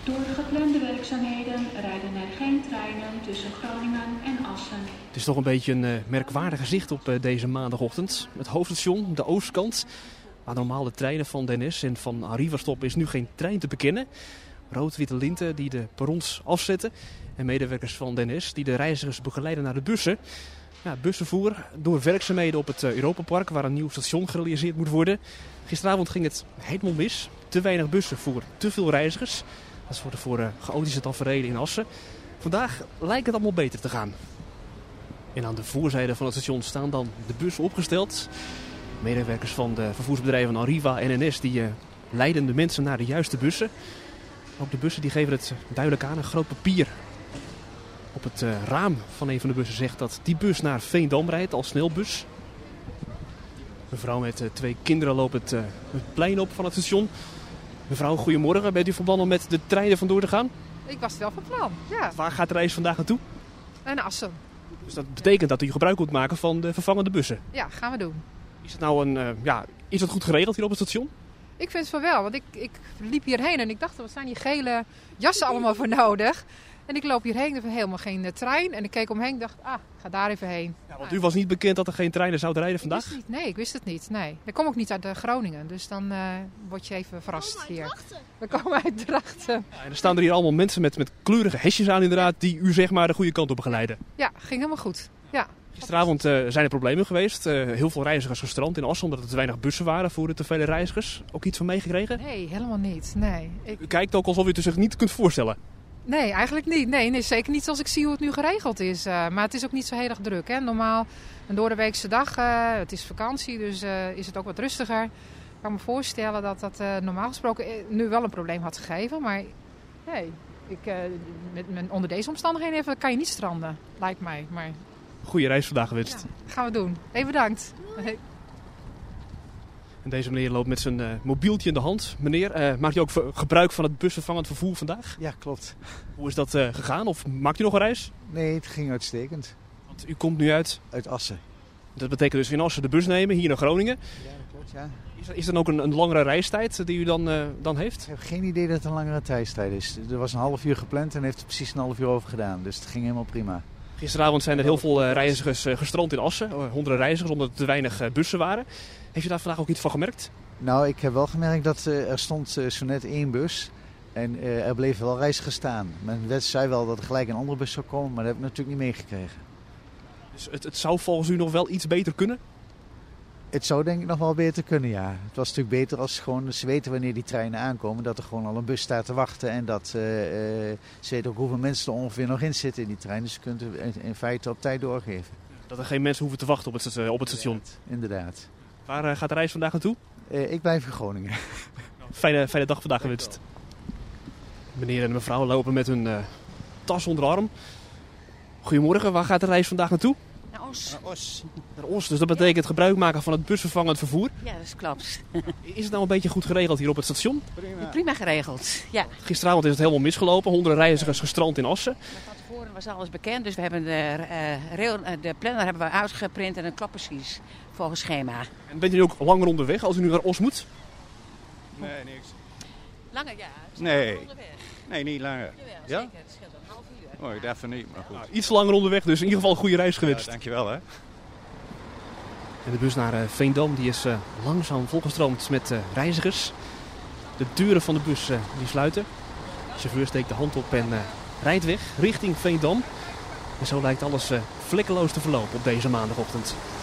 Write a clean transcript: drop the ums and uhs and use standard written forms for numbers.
Door de geplande werkzaamheden rijden er geen treinen tussen Groningen en Assen. Het is toch een beetje een merkwaardig gezicht op deze maandagochtend. Het hoofdstation, de oostkant, waar normaal de treinen van de NS en van Arriva stoppen, is nu geen trein te bekennen. Rood-witte linten die de perrons afzetten en medewerkers van de NS die de reizigers begeleiden naar de bussen. Ja, busvervoer door werkzaamheden op het Europapark, waar een nieuw station gerealiseerd moet worden. Gisteravond ging het helemaal mis. Te weinig bussen voor te veel reizigers. Dat zorgde voor chaotische taferelen in Assen. Vandaag lijkt het allemaal beter te gaan. En aan de voorzijde van het station staan dan de bussen opgesteld. Medewerkers van de vervoersbedrijven Arriva en NS die leiden de mensen naar de juiste bussen. Ook de bussen die geven het duidelijk aan. Een groot papier op het raam van een van de bussen zegt dat die bus naar Veendam rijdt als snelbus. Mevrouw met 2 kinderen loopt het plein op van het station. Mevrouw, goedemorgen. Bent u van plan om met de trein er vandoor te gaan? Ik was wel van plan, ja. Waar gaat de reis vandaag naartoe? Naar Assen. Dus dat betekent dat u gebruik moet maken van de vervangende bussen? Ja, gaan we doen. Is het nou is dat goed geregeld hier op het station? Ik vind het van wel, want ik liep hierheen en ik dacht, wat zijn die gele jassen allemaal voor nodig? En ik loop hierheen, er was helemaal geen trein. En ik keek omheen en dacht, ik ga daar even heen. Ja, want u was niet bekend dat er geen treinen zouden rijden vandaag? Ik wist het niet. Nee. Ik kom ook niet uit Groningen, dus dan word je even verrast hier. We komen uit Drachten. Ja, en er staan er hier allemaal mensen met kleurige hesjes aan inderdaad, die u zeg maar de goede kant op begeleiden. Ja, ging helemaal goed. Ja. Gisteravond zijn er problemen geweest. Heel veel reizigers gestrand in Assen omdat er te weinig bussen waren voor de te vele reizigers. Ook iets van meegekregen? Nee, helemaal niet. Nee. U kijkt ook alsof u het zich niet kunt voorstellen. Nee, eigenlijk niet. Nee, zeker niet zoals ik zie hoe het nu geregeld is. Maar het is ook niet zo heel erg druk. Hè? Normaal een doordeweekse dag, het is vakantie, dus is het ook wat rustiger. Ik kan me voorstellen dat dat normaal gesproken nu wel een probleem had gegeven. Maar nee, onder deze omstandigheden even, kan je niet stranden, lijkt mij. Maar goeie reis vandaag gewenst. Ja, gaan we doen. Hey, bedankt. En deze meneer loopt met zijn mobieltje in de hand. Meneer, maakt u ook gebruik van het busvervangend vervoer vandaag? Ja, klopt. Hoe is dat gegaan? Of maakt u nog een reis? Nee, het ging uitstekend. Want u komt nu uit Assen. Dat betekent dus in Assen de bus nemen, hier naar Groningen. Ja, dat klopt, ja. Is er dan ook een langere reistijd die u dan heeft? Ik heb geen idee dat het een langere reistijd is. Er was een half uur gepland en heeft er precies een half uur over gedaan. Dus het ging helemaal prima. Gisteravond zijn er heel veel reizigers gestrand in Assen. Honderden reizigers, omdat er te weinig bussen waren. Heeft u daar vandaag ook iets van gemerkt? Nou, ik heb wel gemerkt dat er stond zo net 1 bus. En er bleven wel reizigers staan. Men zei wel dat er gelijk een andere bus zou komen, maar dat heb ik natuurlijk niet meegekregen. Dus het zou volgens u nog wel iets beter kunnen? Het zou denk ik nog wel beter kunnen, ja. Het was natuurlijk beter als ze weten wanneer die treinen aankomen. Dat er gewoon al een bus staat te wachten. En dat ze weten ook hoeveel mensen er ongeveer nog in zitten in die trein. Dus ze kunnen het in feite op tijd doorgeven. Dat er geen mensen hoeven te wachten op het station. Inderdaad. Waar gaat de reis vandaag naartoe? Ik blijf in Groningen. Fijne dag vandaag gewenst. Meneer en mevrouw lopen met hun tas onder de arm. Goedemorgen, waar gaat de reis vandaag naartoe? Naar Os. Naar Os, dus dat betekent gebruik maken van het busvervangend vervoer. Ja, dat klopt. Is het nou een beetje goed geregeld hier op het station? Prima geregeld, ja. Gisteravond is het helemaal misgelopen. Honderden reizigers gestrand in Assen. Maar van tevoren was alles bekend, dus we hebben de planner hebben we uitgeprint en het klopt precies volgens schema. En bent u nu ook langer onderweg als u nu naar Os moet? Nee, niks. Langer, ja. Nee. Onderweg. Nee, niet langer. Jawel, Ja? zeker. Het scheelt een half uur. Oh, ik dacht van niet, maar goed. Nou, iets langer onderweg, dus in ieder geval een goede reis gewenst. Ja, dankjewel hè. En de bus naar Veendam die is langzaam volgestroomd met reizigers. De deuren van de bus die sluiten. De chauffeur steekt de hand op en rijdt weg richting Veendam. En zo lijkt alles vlekkeloos te verlopen op deze maandagochtend.